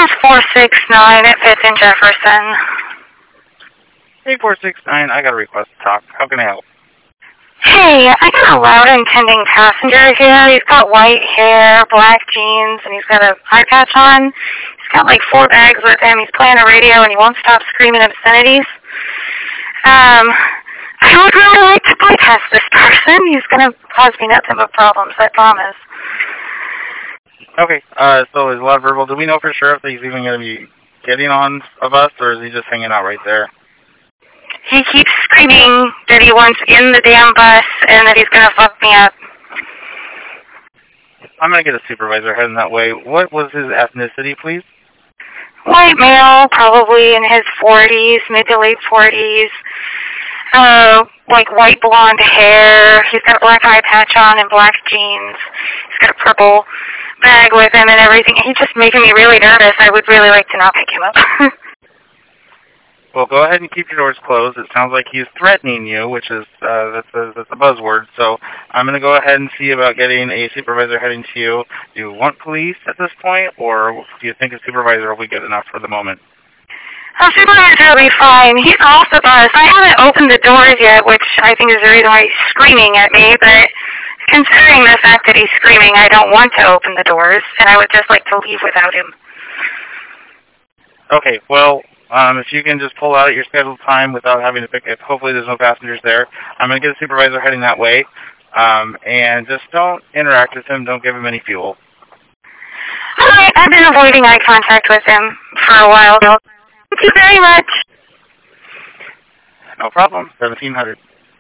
is 469 at 5th and Jefferson. Hey, 469, I got a request to talk. How can I help? Hey, I got a loud intending passenger here. He's got white hair, black jeans, and he's got an eye patch on. He's got like 4 bags with him. He's playing a radio and he won't stop screaming obscenities. I would really like to bypass this person. He's going to cause me nothing but problems, I promise. Okay, so there's a lot of verbal. Do we know for sure if he's even going to be getting on a bus, or is he just hanging out right there? He keeps screaming that he wants in the damn bus and that he's going to fuck me up. I'm going to get a supervisor heading that way. What was his ethnicity, please? White male, probably in his 40s, mid to late 40s. Like white blonde hair. He's got a black eye patch on and black jeans. He's got a purple bag with him and everything. He's just making me really nervous. I would really like to not pick him up. Well, go ahead and keep your doors closed. It sounds like he's threatening you, which is that's a buzzword. So I'm going to go ahead and see about getting a supervisor heading to you. Do you want police at this point, or do you think a supervisor will be good enough for the moment? A supervisor will be fine. He's off the bus. I haven't opened the doors yet, which I think is the reason why he's screaming at me, but considering the fact that he's screaming, I don't want to open the doors, and I would just like to leave without him. Okay, well, if you can just pull out at your scheduled time without having to pick it, hopefully there's no passengers there. I'm going to get a supervisor heading that way, and just don't interact with him. Don't give him any fuel. Okay, I've been avoiding eye contact with him for a while. Thank you very much. No problem. 1700.